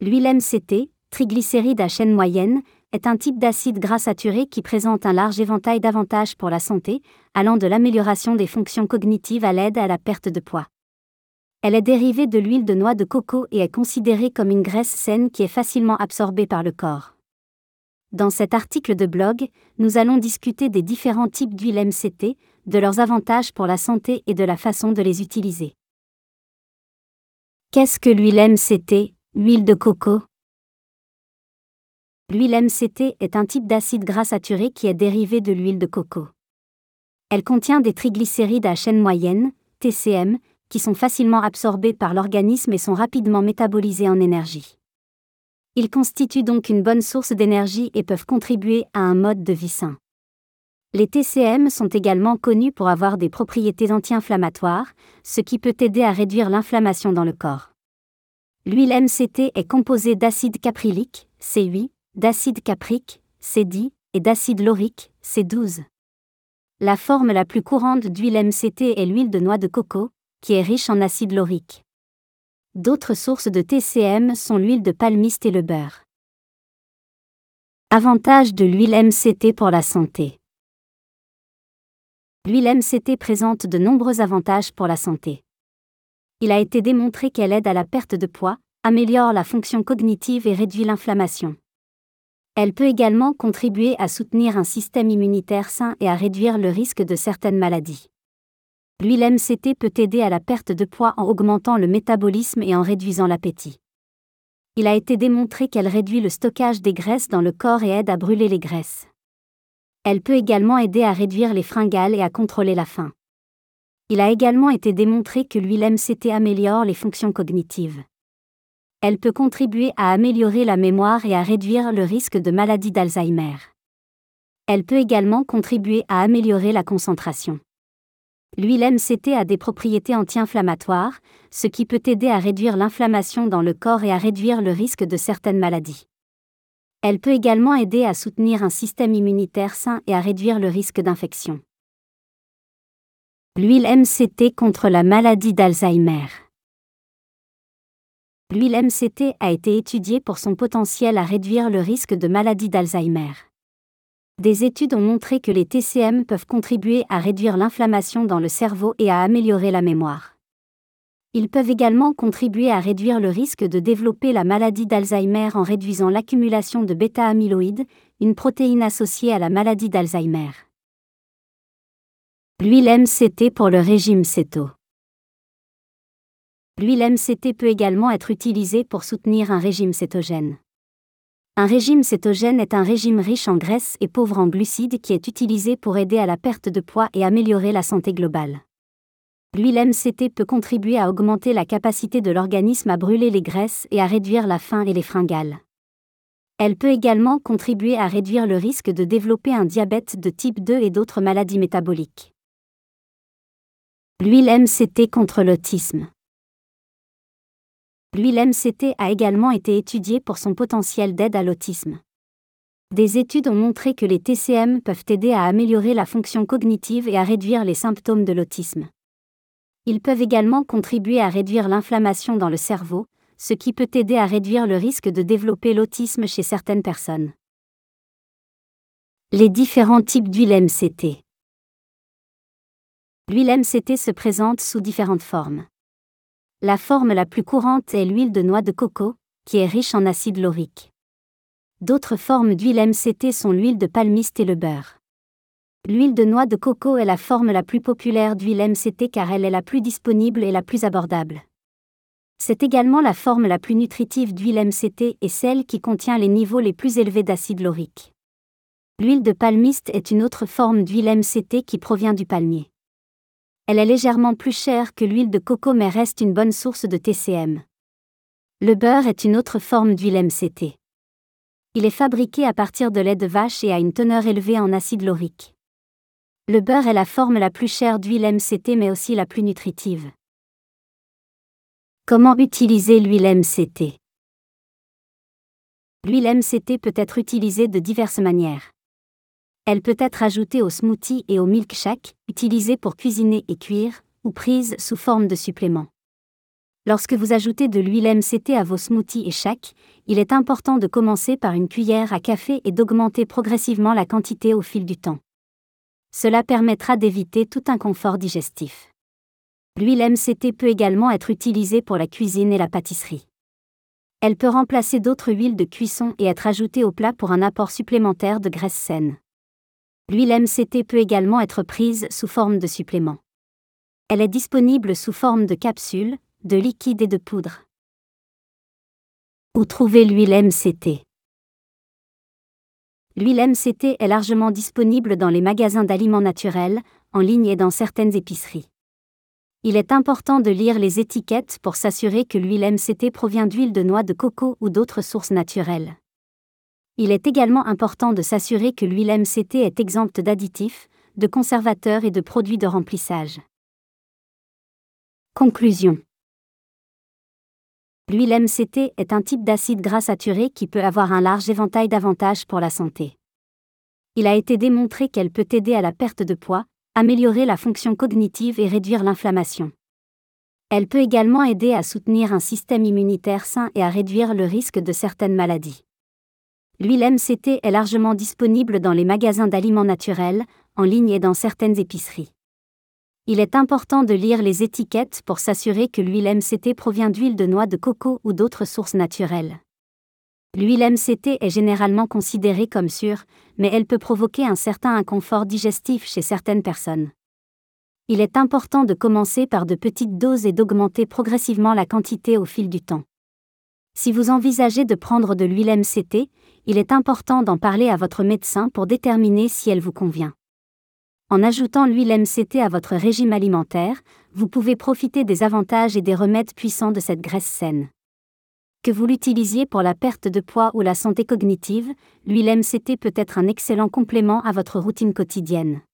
L'huile MCT, triglycéride à chaîne moyenne, est un type d'acide gras saturé qui présente un large éventail d'avantages pour la santé, allant de l'amélioration des fonctions cognitives à l'aide à la perte de poids. Elle est dérivée de l'huile de noix de coco et est considérée comme une graisse saine qui est facilement absorbée par le corps. Dans cet article de blog, nous allons discuter des différents types d'huile MCT, de leurs avantages pour la santé et de la façon de les utiliser. Qu'est-ce que l'huile MCT, huile de coco? L'huile MCT est un type d'acide gras saturé qui est dérivé de l'huile de coco. Elle contient des triglycérides à chaîne moyenne, TCM, qui sont facilement absorbés par l'organisme et sont rapidement métabolisés en énergie. Ils constituent donc une bonne source d'énergie et peuvent contribuer à un mode de vie sain. Les TCM sont également connus pour avoir des propriétés anti-inflammatoires, ce qui peut aider à réduire l'inflammation dans le corps. L'huile MCT est composée d'acide caprylique, C8, d'acide caprique, C10, et d'acide laurique, C12. La forme la plus courante d'huile MCT est l'huile de noix de coco, qui est riche en acide laurique. D'autres sources de TCM sont l'huile de palmiste et le beurre. Avantages de l'huile MCT pour la santé. L'huile MCT présente de nombreux avantages pour la santé. Il a été démontré qu'elle aide à la perte de poids, améliore la fonction cognitive et réduit l'inflammation. Elle peut également contribuer à soutenir un système immunitaire sain et à réduire le risque de certaines maladies. L'huile MCT peut aider à la perte de poids en augmentant le métabolisme et en réduisant l'appétit. Il a été démontré qu'elle réduit le stockage des graisses dans le corps et aide à brûler les graisses. Elle peut également aider à réduire les fringales et à contrôler la faim. Il a également été démontré que l'huile MCT améliore les fonctions cognitives. Elle peut contribuer à améliorer la mémoire et à réduire le risque de maladie d'Alzheimer. Elle peut également contribuer à améliorer la concentration. L'huile MCT a des propriétés anti-inflammatoires, ce qui peut aider à réduire l'inflammation dans le corps et à réduire le risque de certaines maladies. Elle peut également aider à soutenir un système immunitaire sain et à réduire le risque d'infection. L'huile MCT contre la maladie d'Alzheimer. L'huile MCT a été étudiée pour son potentiel à réduire le risque de maladie d'Alzheimer. Des études ont montré que les TCM peuvent contribuer à réduire l'inflammation dans le cerveau et à améliorer la mémoire. Ils peuvent également contribuer à réduire le risque de développer la maladie d'Alzheimer en réduisant l'accumulation de bêta-amyloïde, une protéine associée à la maladie d'Alzheimer. L'huile MCT pour le régime céto. L'huile MCT peut également être utilisée pour soutenir un régime cétogène. Un régime cétogène est un régime riche en graisses et pauvre en glucides qui est utilisé pour aider à la perte de poids et améliorer la santé globale. L'huile MCT peut contribuer à augmenter la capacité de l'organisme à brûler les graisses et à réduire la faim et les fringales. Elle peut également contribuer à réduire le risque de développer un diabète de type 2 et d'autres maladies métaboliques. L'huile MCT contre l'autisme. L'huile MCT a également été étudiée pour son potentiel d'aide à l'autisme. Des études ont montré que les TCM peuvent aider à améliorer la fonction cognitive et à réduire les symptômes de l'autisme. Ils peuvent également contribuer à réduire l'inflammation dans le cerveau, ce qui peut aider à réduire le risque de développer l'autisme chez certaines personnes. Les différents types d'huile MCT. L'huile MCT se présente sous différentes formes. La forme la plus courante est l'huile de noix de coco, qui est riche en acide laurique. D'autres formes d'huile MCT sont l'huile de palmiste et le beurre. L'huile de noix de coco est la forme la plus populaire d'huile MCT car elle est la plus disponible et la plus abordable. C'est également la forme la plus nutritive d'huile MCT et celle qui contient les niveaux les plus élevés d'acide laurique. L'huile de palmiste est une autre forme d'huile MCT qui provient du palmier. Elle est légèrement plus chère que l'huile de coco mais reste une bonne source de TCM. Le beurre est une autre forme d'huile MCT. Il est fabriqué à partir de lait de vache et a une teneur élevée en acide laurique. Le beurre est la forme la plus chère d'huile MCT mais aussi la plus nutritive. Comment utiliser l'huile MCT? L'huile MCT peut être utilisée de diverses manières. Elle peut être ajoutée au smoothie et au milkshake, utilisée pour cuisiner et cuire, ou prise sous forme de supplément. Lorsque vous ajoutez de l'huile MCT à vos smoothies et shakes, il est important de commencer par une cuillère à café et d'augmenter progressivement la quantité au fil du temps. Cela permettra d'éviter tout inconfort digestif. L'huile MCT peut également être utilisée pour la cuisine et la pâtisserie. Elle peut remplacer d'autres huiles de cuisson et être ajoutée au plat pour un apport supplémentaire de graisse saine. L'huile MCT peut également être prise sous forme de supplément. Elle est disponible sous forme de capsules, de liquide et de poudre. Où trouver l'huile MCT? L'huile MCT est largement disponible dans les magasins d'aliments naturels, en ligne et dans certaines épiceries. Il est important de lire les étiquettes pour s'assurer que l'huile MCT provient d'huile de noix de coco ou d'autres sources naturelles. Il est également important de s'assurer que l'huile MCT est exempte d'additifs, de conservateurs et de produits de remplissage. Conclusion. L'huile MCT est un type d'acide gras saturé qui peut avoir un large éventail d'avantages pour la santé. Il a été démontré qu'elle peut aider à la perte de poids, améliorer la fonction cognitive et réduire l'inflammation. Elle peut également aider à soutenir un système immunitaire sain et à réduire le risque de certaines maladies. L'huile MCT est largement disponible dans les magasins d'aliments naturels, en ligne et dans certaines épiceries. Il est important de lire les étiquettes pour s'assurer que l'huile MCT provient d'huile de noix de coco ou d'autres sources naturelles. L'huile MCT est généralement considérée comme sûre, mais elle peut provoquer un certain inconfort digestif chez certaines personnes. Il est important de commencer par de petites doses et d'augmenter progressivement la quantité au fil du temps. Si vous envisagez de prendre de l'huile MCT, il est important d'en parler à votre médecin pour déterminer si elle vous convient. En ajoutant l'huile MCT à votre régime alimentaire, vous pouvez profiter des avantages et des remèdes puissants de cette graisse saine. Que vous l'utilisiez pour la perte de poids ou la santé cognitive, l'huile MCT peut être un excellent complément à votre routine quotidienne.